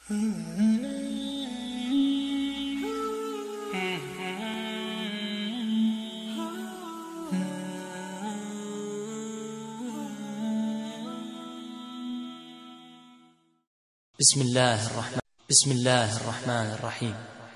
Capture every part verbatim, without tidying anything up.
بسم الله الرحمن بسم الله الرحمن الرحيم.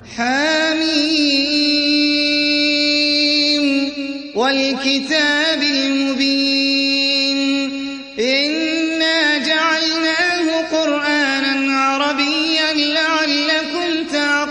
حميم والكتاب المبين إنا جعلناه قرآنا عربيا لعلكم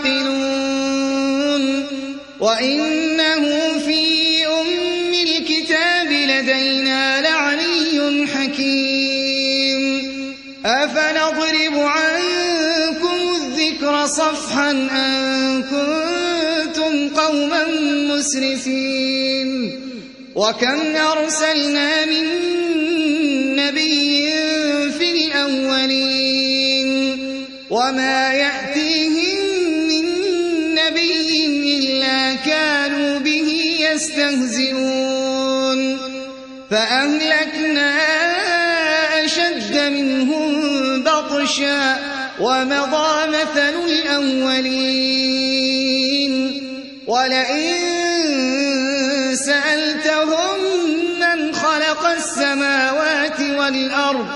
تعقلون وإنه في أم الكتاب لدينا لعلي حكيم أفنضرب عنكم الذكر صفحا أن كنتم قوما مسرفين وكم أرسلنا من نبي في الأولين وما يأتيهم من نبي إلا كانوا به يستهزئون فأهلكنا أشد منهم بطشا ومضى مثل الأولين ولئن سألتهم من خلق السماوات والأرض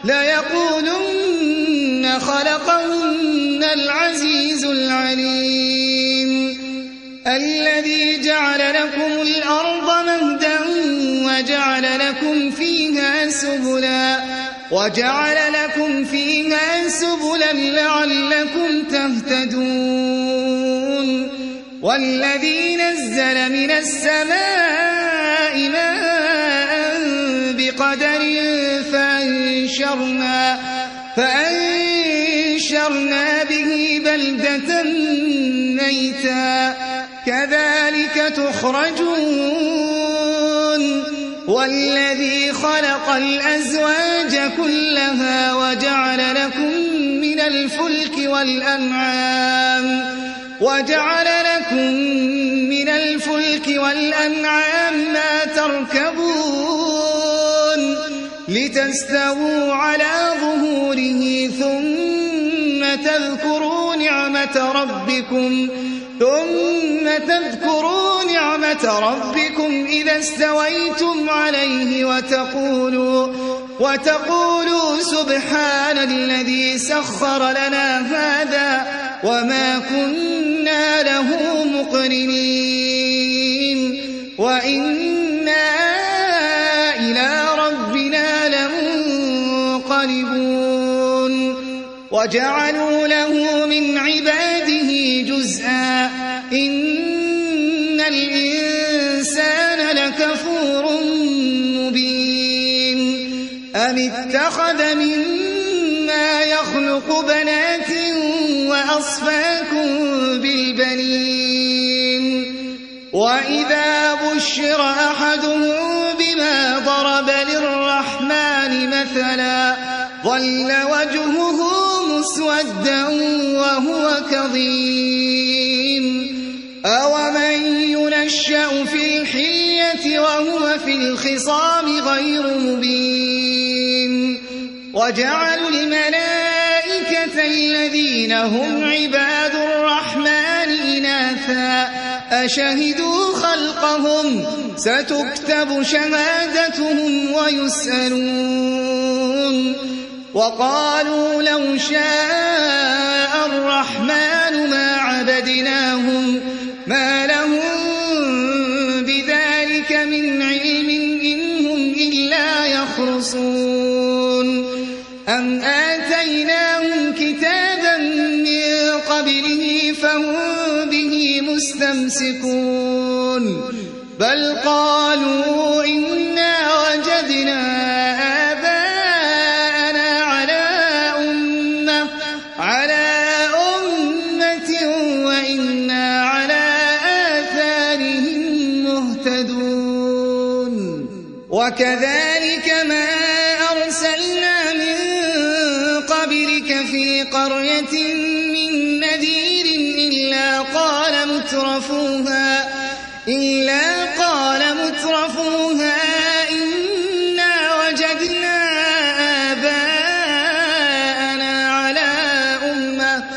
ليقولن خلقهن العزيز العليم الذي جعل لكم الأرض مهدا وجعل لكم فيها سبلا وجعل لكم فيها سبلا لعلكم تهتدون والذي نزل من السماء ماء بقدر فأنشرنا, فأنشرنا به بلدة ميتا كذلك تخرجون والذي خلق الأزواج كلها وجعل لكم من الفلك والأنعام وجعل لكم من الفلك والأنعام ما تركبون لتستووا على ظهوره ثم تذكروا نعمة ربكم ثم تذكروا نعمة ربكم إذا استويتم عليه وتقولوا وتقولوا سبحان الذي سخر لنا هذا وما كنا له مقرنين وإنا إلى ربنا لمنقلبون وجعلوا له من عباده جزءا إن الإنسان لكفور مبين أم اتخذ مما يخلق بنات وأصفاكم بالبنين وإذا بشر أحدهم بما ضرب للرحمن مثلا ظل وجهه مسودا وهو كظيم أومن ينشأ في الحلية وهو في الخصام غير مبين وجعلوا الملائكة الذين هم عباد الرحمن إناثا أشهدوا خلقهم ستكتب شهادتهم ويسألون وقالوا لو شاء الرحمن ما عبدناهم ما لهم بذلك من علم إن هم إلا يخرصون أم آتيناهم كتابا من قبله فهم به مستمسكون بل قالوا إنا وجدنا آباءنا على أمة على أمة وإنا على آثارهم مهتدون وكذلك ما أرسلنا من قبلك في قرية من نذير إلا قال مترفوها إلا قال مترفوها إنا وجدنا آباءنا على أمة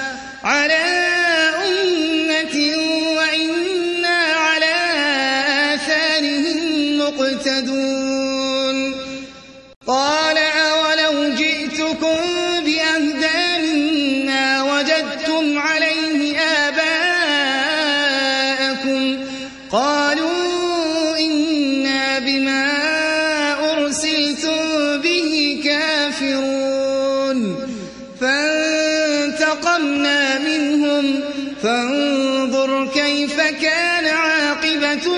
فانتقمنا منهم فانظر كيف كان عاقبة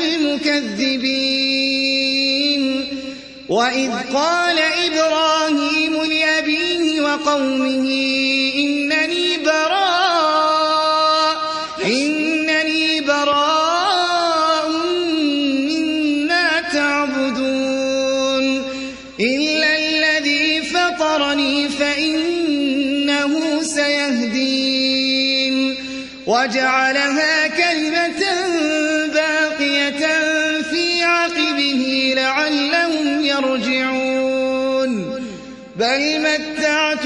المكذبين وإذ قال إبراهيم لأبيه وقومه إنني براء إنني براء مما تعبدون إلا الذي فطرني فإنه سيهدين وجعلها كلمة باقية في عقبه لعلهم يرجعون بل متعت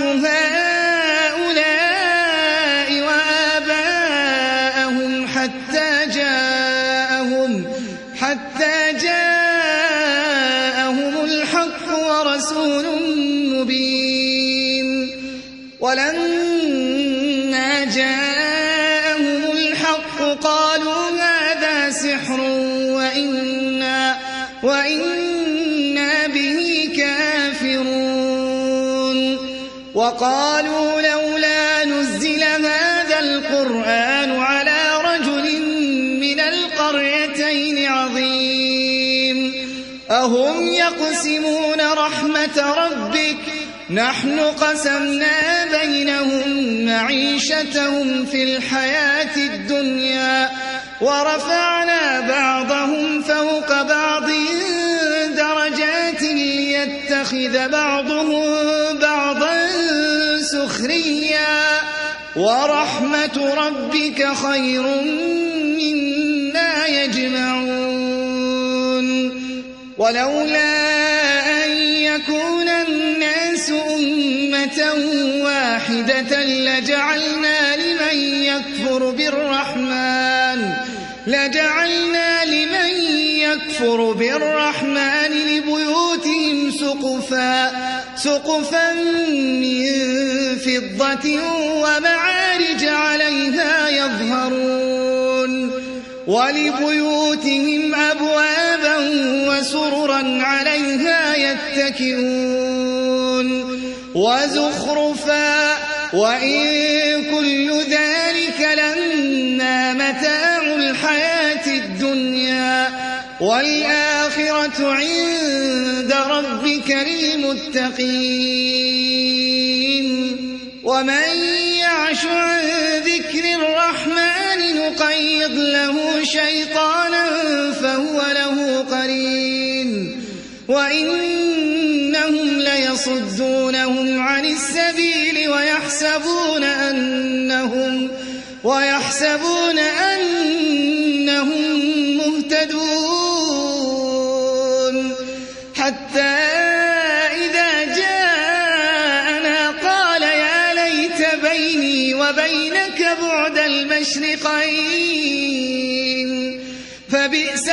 هؤلاء وآباءهم حتى جاءهم حتى جاءهم الحق ورسول مبين ولما جاءهم الحق قالوا هذا سحر وإنا وإنا به كافرون وقالوا لولا نزل هذا القرآن على رجل من القريتين عظيم أهم يقسمون رحمة ربك نحن قسمنا بينهم معيشتهم في الحياة الدنيا ورفعنا بعضهم فوق بعض درجات ليتخذ بعضهم بعضا سخريا ورحمة ربك خير مما يجمعون ولولا أن يكون الناس أمة واحدة لجعلنا لمن يكفر بالرحمن لجعلنا لمن يكفر بالرحمن لبيوتهم سقفا سقفا من فضة ومعارج عليها يظهرون ولبيوتهم أبوابا وسررا عليها يتكئون وزخرفا وإن كل ذلك لما متاع الحياة الدنيا والآخرة عند ربك للمتقين ومن يعش عن ذكر الرحمن نقيض له شيطانا فهو له قرين وإنهم ليصدونهم عن السبيل ويحسبون أنهم ويحسبون أنهم مهتدون حتى إذا جاءنا قال يا ليت بيني وبينك بعد المشرقين فبئس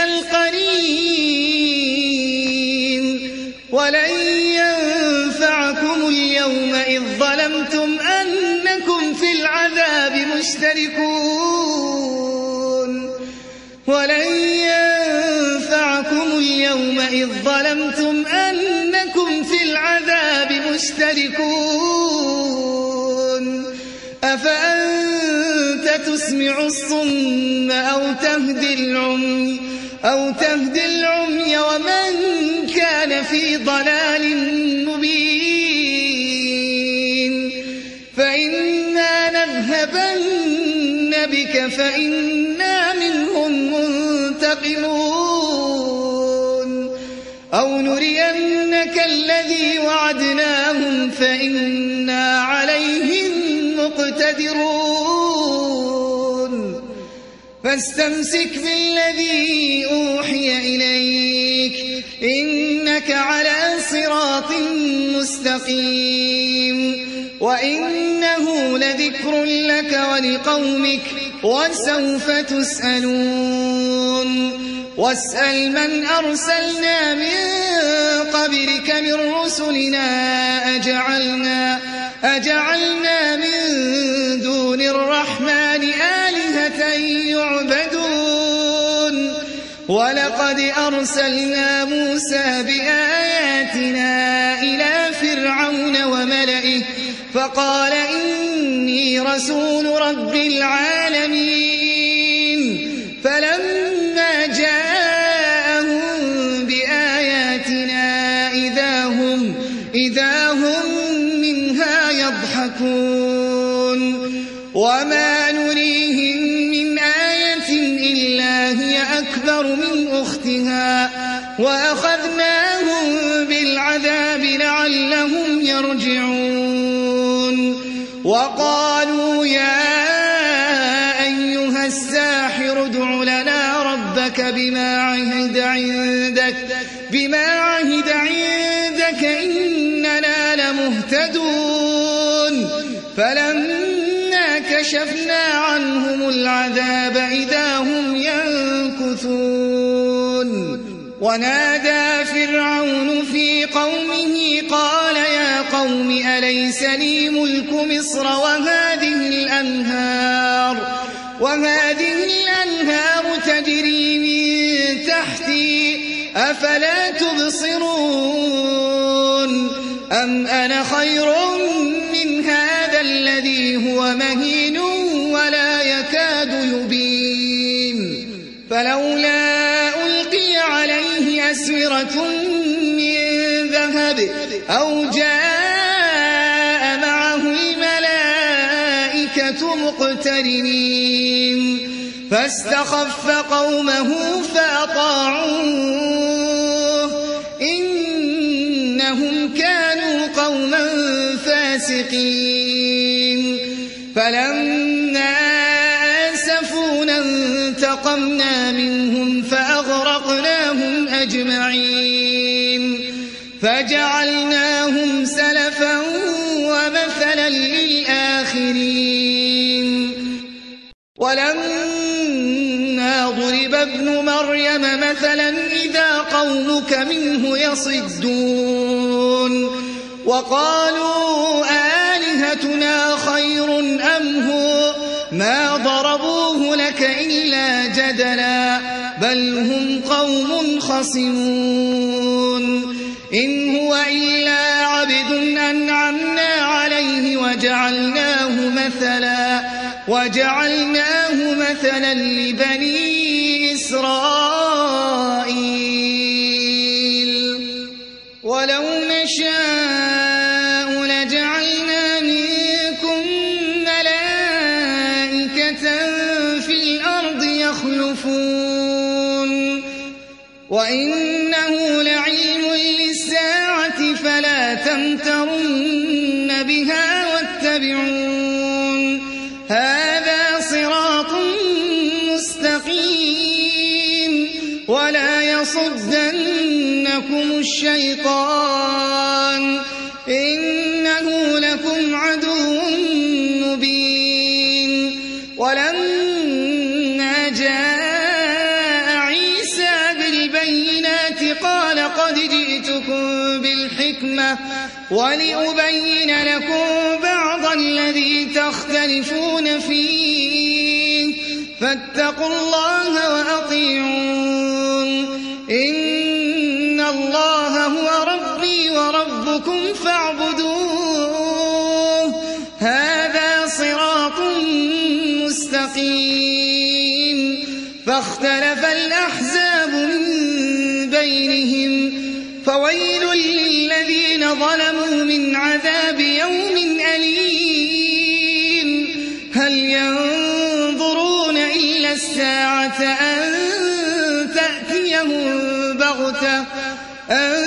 القرين ولن ينفعكم اليوم إذ ظلمتم أنكم في العذاب مشتركون ولن ينفعكم اليوم إذ ظلمتم أنكم في العذاب مشتركون أفأنت تسمع الصم أو تهدي العمي أو تهدي العمي ومن كان في ضلال مبين فإنا نذهبن بك فإنا منهم منتقمون أو نرينك الذي وعدناهم فإنا عليهم مقتدرون فاستمسك بالذي أوحي إليك إنك على صراط مستقيم وإنه لذكر لك ولقومك وسوف تسألون واسأل من أرسلنا من قبلك من رسلنا أجعلنا, أجعلنا من دون الرحمن آلهة يعبدون ولقد أرسلنا موسى بآياتنا إلى فرعون وملئه فقال إني رسول رب العالمين فلما جاءهم بآياتنا إذا هم, إذا هم منها يضحكون وما نريهم من آية إلا هي أكبر من أختها وأخذناهم بالعذاب لعلهم يرجعون وقالوا يا أيها الساحر ادع لنا ربك بما عهد عندك بما عهد عندك إننا لمهتدون فلما كشفنا عنهم العذاب إذا هم ينكثون ونادى فرعون في قومه قال يا قوم أليس لي ملك مصر وهذه الأنهار وهذه الأنهار تجري من تحتي أفلا تبصرون أم أنا خير من هذا الذي هو مهين ولا يكاد يبين فلولا ألقي عليه أسورة من ذهب أو جاء معه الملائكة مقترنين فاستخف قومه فأطاعوه إنهم كانوا قوما فاسقين فلما آسفونا انتقمنا منهم فأغرقناهم أجمعين فجعلناهم سلفا ومثلا للآخرين ولما ضرب ابن مريم مثلا إذا قومك منه يصدون وقالوا آلهتنا خير أم هو ما ضربوه لك إلا جدلا بل هم قوم خصمون إن هو إلا عبد أنعمنا عليه وجعلناه مثلا وجعلناه مثلا لبني إسرائيل ولو نشاء لجعلنا منكم ملائكة في الأرض يخلفون وإنه لعلم للساعة فلا تمترن بها واتبعون هذا صراط مستقيم ولا يصدنكم الشيطان إنه لكم عدو مبين ولما جاء عيسى بالبينات قال قد جئتكم بالحكمة ولأبين لكم بعض الذي تختلفون فيه فاتقوا الله وأطيعون إن الله هو ربي وربكم فاعبدوه هذا صراط مستقيم فاختلف الأحزاب من بينهم فويل للذين ظلموا من عذاب يوم أليم هل ينظرون إلا الساعة أن تأتيهم بغتة أن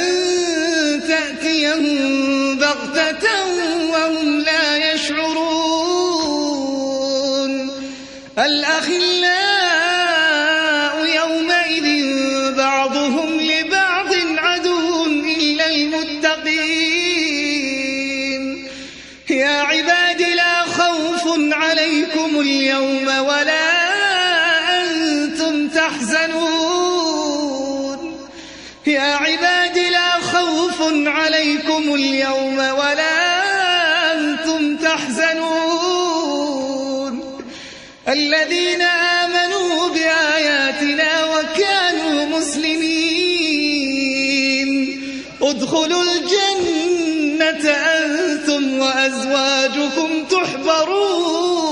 تأتيهم بغتة وهم لا يشعرون الأخلاء يومئذ بعضهم لبعض عدو إلا المتقين يا عباد لا خوف عليكم اليوم ولا أنتم تحزنون يا عباد لا خوف عليكم اليوم ولا أنتم تحزنون الذين آمنوا بآياتنا وكانوا مسلمين ادخلوا الجنة أنتم وأزواجكم تحبرون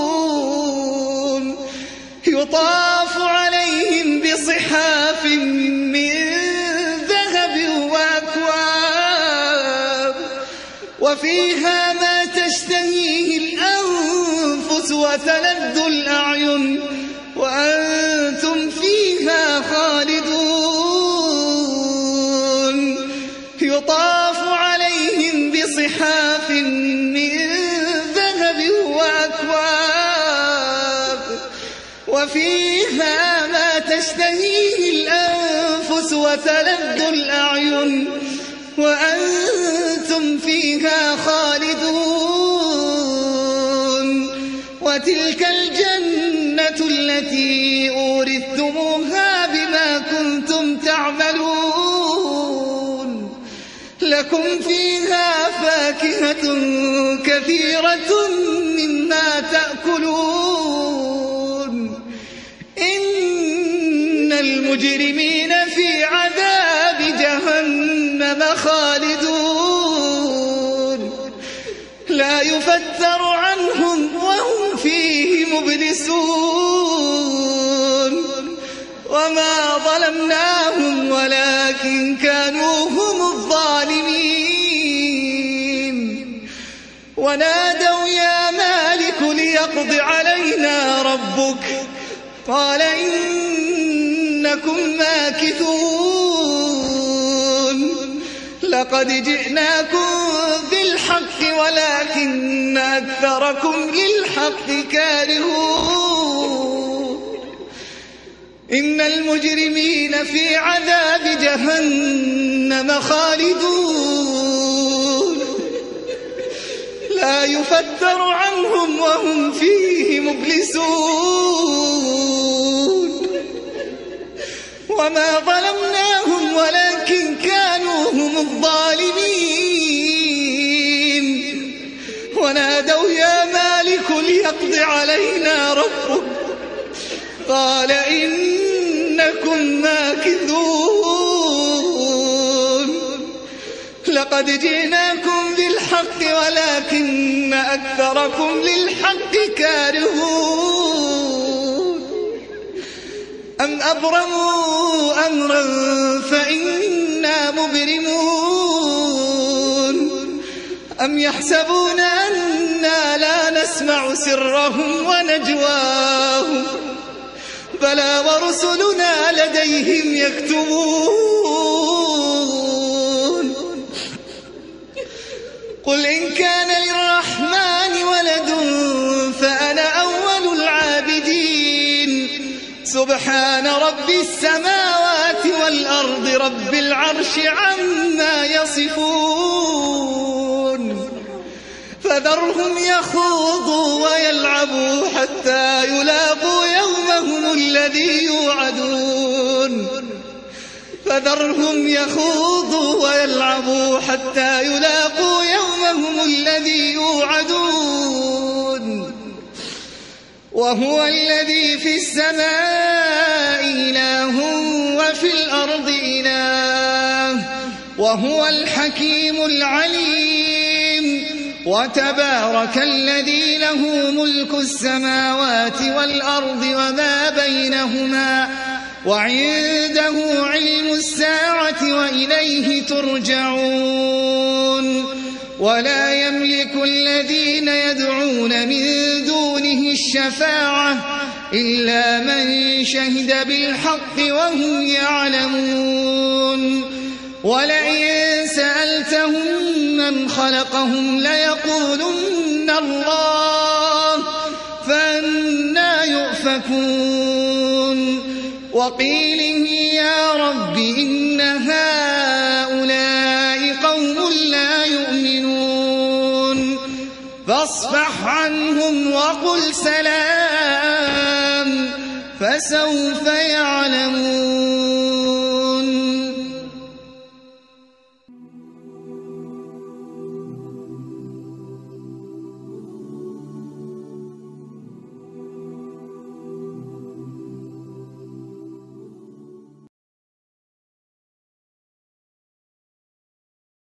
وفيها ما تشتهيه الأنفس وتلذ الأعين وأنتم فيها خالدون يطاف عليهم بصحاف من ذهب وأكواب وفيها ما تشتهيه الأنفس وتلذ الأعين وأنتم فيها خالدون وتلك الجنة التي أورثتموها بما كنتم تعملون لكم فيها فاكهة كثيرة مما تأكلون إن المجرمين في عذاب جهنم خالدون لا يفتر عنهم وهم فيه مبلسون وما ظلمناهم ولكن كانوا هم الظالمين ونادوا يا مالك ليقض علينا ربك قال إنكم ماكثون لقد جئناكم بالحق ولكن أكثركم للحق كارهون إن المجرمين في عذاب جهنم خالدون لا يفتر عنهم وهم فيه مبلسون وما ظلمناهم ولكن كانوا هم الظالمين ونادوا يا مالك ليقض علينا ربك قال إنكم ماكثون لقد جئناكم بالحق ولكن أكثركم للحق كارهون أم أبرموا أمرا فإنا مبرمون أم يحسبون أنا لا نسمع سرهم ونجواهم بلى ورسلنا لديهم يكتبون قل إن كان للرحمن ولد فأنا أول العابدين سبحان رب السماوات والأرض رب العرش عما يصفون فذرهم يخوضوا ويلعبوا حتى يلاقوا يومهم الذي يوعدون فذرهم يخوضوا ويلعبوا حتى يلاقوا يومهم الذي يوعدون وهو الذي في السماء إله وفي الأرض إله وهو الحكيم العليم وتبارك الذي له ملك السماوات والأرض وما بينهما وعنده علم الساعة وإليه ترجعون ولا يملك الذين يدعون من دونه الشفاعة إلا من شهد بالحق وهم يعلمون ولئن سألتهم من خلقهم ليقولن الله فأنى يؤفكون وقيله يا رب إن هؤلاء قوم لا يؤمنون فاصفح عنهم وقل سلام فسوف